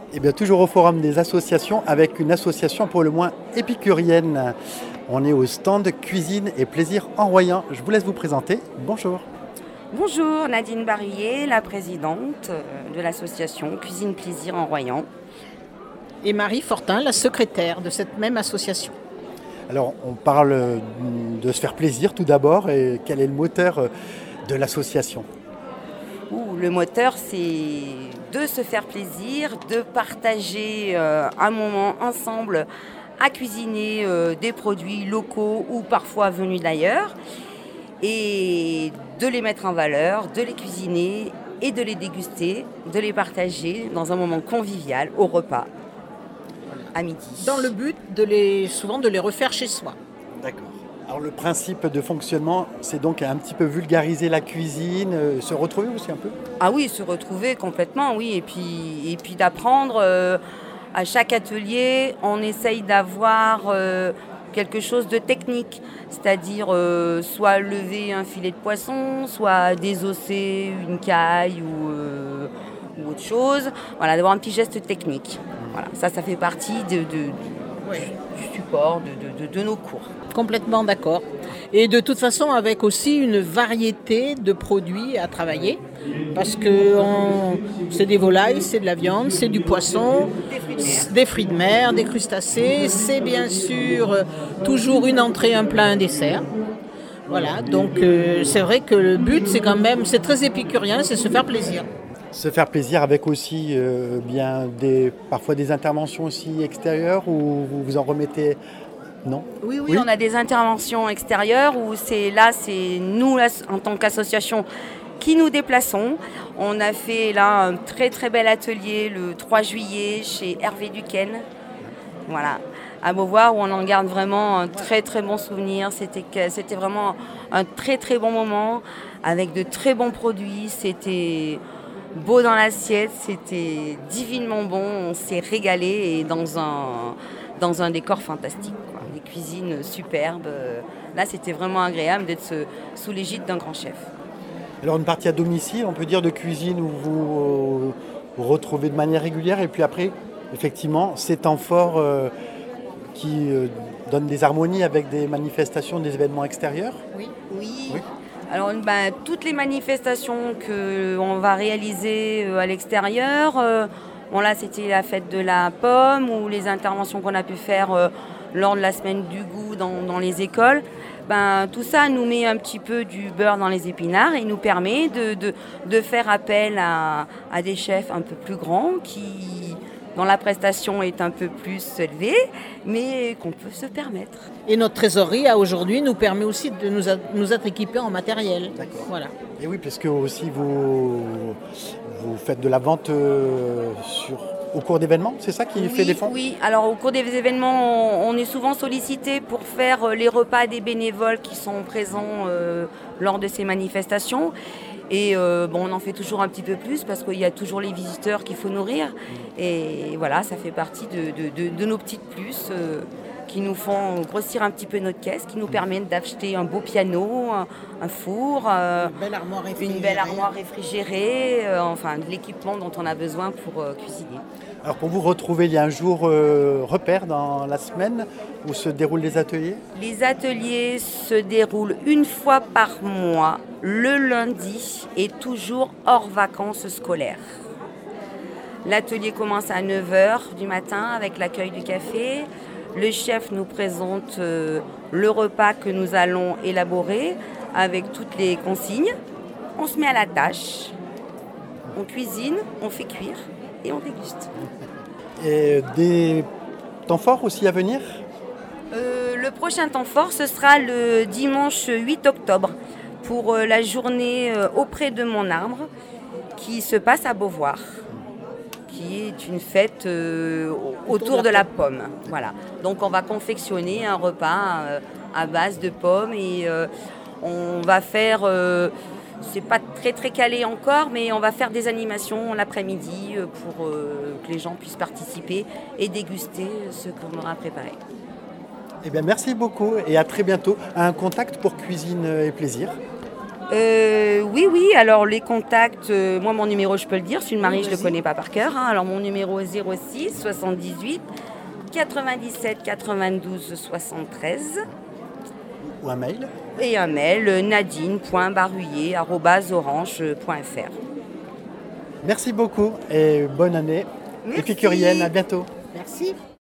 Et bien toujours au Forum des associations avec une association pour le moins épicurienne. On est au stand Cuisine et Plaisir en Royan. Je vous laisse vous présenter. Bonjour. Bonjour, Nadine Barillet, la présidente de l'association Cuisine Plaisir en Royan. Et Marie Fortin, la secrétaire de cette même association. Alors on parle de se faire plaisir tout d'abord. Et quel est le moteur de l'association ? Le moteur, c'est de se faire plaisir, de partager un moment ensemble à cuisiner des produits locaux ou parfois venus d'ailleurs et de les mettre en valeur, de les cuisiner et de les déguster, de les partager dans un moment convivial au repas à midi. Dans le but souvent de les refaire chez soi. D'accord. Alors le principe de fonctionnement, c'est donc un petit peu vulgariser la cuisine, se retrouver aussi un peu ? Ah oui, se retrouver complètement, oui. Et puis d'apprendre à chaque atelier, on essaye d'avoir quelque chose de technique. C'est-à-dire soit lever un filet de poisson, soit désosser une caille ou autre chose. Voilà, d'avoir un petit geste technique. Voilà, ça fait partie du support de nos cours. Complètement d'accord. Et de toute façon, avec aussi une variété de produits à travailler. Parce que c'est des volailles, c'est de la viande, c'est du poisson, des fruits de mer, des crustacés. C'est bien sûr toujours une entrée, un plat, un dessert. Voilà, donc c'est vrai que le but, c'est très épicurien, c'est se faire plaisir. Se faire plaisir avec aussi parfois des interventions aussi extérieures ou vous vous en remettez ? Non ? Oui, on a des interventions extérieures où c'est nous en tant qu'association qui nous déplaçons. On a fait là un très très bel atelier le 3 juillet chez Hervé Duquesne. Voilà, à Beauvoir où on en garde vraiment un très très bon souvenir. C'était vraiment un très très bon moment avec de très bons produits. C'était beau dans l'assiette, c'était divinement bon. On s'est régalé et dans un décor fantastique, quoi. Des cuisines superbes. Là, c'était vraiment agréable d'être sous l'égide d'un grand chef. Alors une partie à domicile, on peut dire de cuisine où vous vous retrouvez de manière régulière et puis après, effectivement, ces temps forts qui donnent des harmonies avec des manifestations, des événements extérieurs. Oui. Alors toutes les manifestations qu'on va réaliser à l'extérieur, là c'était la fête de la pomme ou les interventions qu'on a pu faire lors de la semaine du goût dans les écoles. Tout ça nous met un petit peu du beurre dans les épinards et nous permet de faire appel à des chefs un peu plus grands dont la prestation est un peu plus élevée, mais qu'on peut se permettre. Et notre trésorerie, aujourd'hui, nous permet aussi de nous être équipés en matériel. D'accord. Voilà. Et oui, puisque aussi vous faites de la vente au cours d'événements, c'est ça qui fait des fonds ? Oui, alors au cours des événements, on est souvent sollicité pour faire les repas des bénévoles qui sont présents lors de ces manifestations. Et on en fait toujours un petit peu plus parce qu'il y a toujours les visiteurs qu'il faut nourrir. Et voilà, ça fait partie de nos petites plus qui nous font grossir un petit peu notre caisse, qui nous permettent d'acheter un beau piano, un four, une belle armoire réfrigérée, de l'équipement dont on a besoin pour cuisiner. Alors pour vous retrouver, il y a un jour repère dans la semaine où se déroulent les ateliers ? Les ateliers se déroulent une fois par mois, le lundi, et toujours hors vacances scolaires. L'atelier commence à 9h du matin avec l'accueil du café. Le chef nous présente le repas que nous allons élaborer avec toutes les consignes. On se met à la tâche, on cuisine, on fait cuire et on déguste. Et des temps forts aussi à venir ? Le prochain temps fort, ce sera le dimanche 8 octobre pour la journée auprès de mon arbre qui se passe à Beauvoir, qui est une fête autour de la pomme. Voilà. Donc on va confectionner un repas à base de pommes et on va faire, c'est pas très très calé encore, mais on va faire des animations l'après-midi pour que les gens puissent participer et déguster ce qu'on aura préparé. Eh bien, merci beaucoup et à très bientôt. Un contact pour Cuisine et Plaisir ? Oui, alors les contacts, moi mon numéro je peux le dire, celui de Marie je le connais pas par cœur, hein. Alors mon numéro est 06 78 97 92 73 Ou un mail. et un mail nadine.baruyer@orange.fr. Merci beaucoup et bonne année. Merci. Épicurienne, à bientôt. Merci.